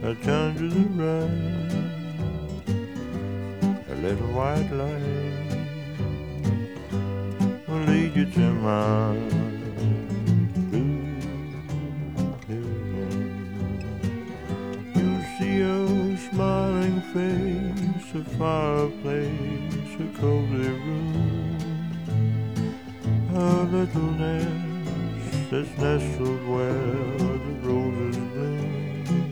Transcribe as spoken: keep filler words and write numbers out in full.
I turn to the right, a little white light will lead you to my blue heaven. You'll see a smiling face, a fireplace, a cozy room, a little nest that's nestled where the roses bloom.